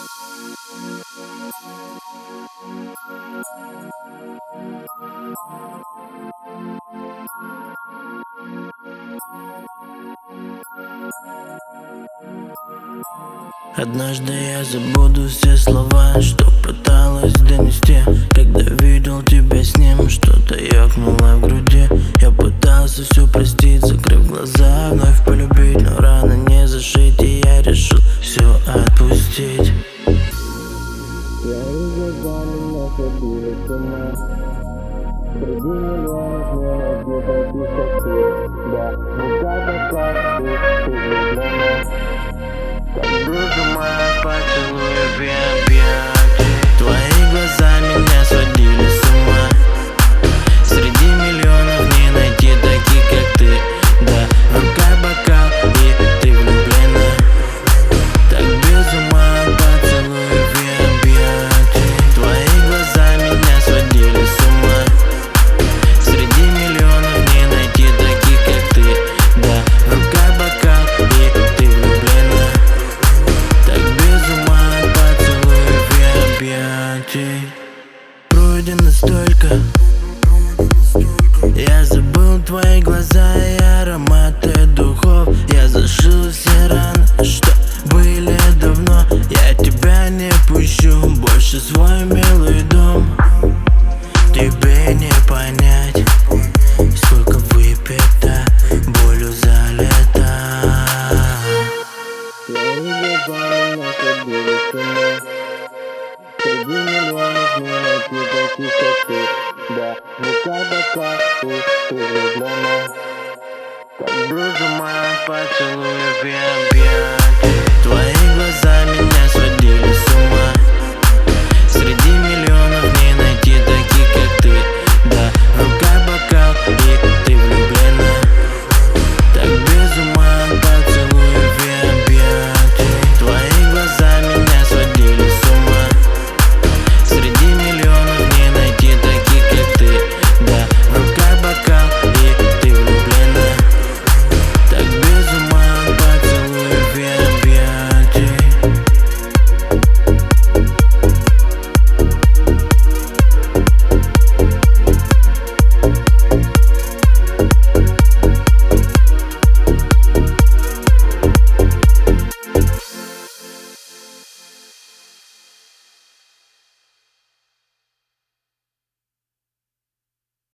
Однажды я забуду все слова, что пыталась донести. Когда видел тебя с ним, что-то ёкнуло в груди. Я пытался все простить, закрыв глаза, вновь полюбить, но рано не зашить, и я решил все отпустить. Твои глаза меня сводили с ума. Среди миллионов не найти таких, как ты. Да, рука пока ты влюблена. Как безумно поцелуй в объятия. Твои глаза меня сводили с ума. Среди миллионов не найти таких, как ты. Да, в руках бокал, и ты влюблена. Так без ума поцелуй в объятия. Твои глаза меня сводили с ума. Среди миллионов не найти таких, как ты. Да, в руках бокал, и ты влюблена. Так без ума поцелуй в объятия. Пройдено столько. Я забыл твои глаза и ароматы духов. Я зашил все раны, что были давно. Я тебя не пущу больше в свой милый дом. Тебе не понять, сколько выпито, болью залито. Твои глаза меня сводили с ума. Среди миллионов не найти таких, как ты. Да, рука бока, и ты влюблена. Как без ума поцелуй в объятия. Твои глаза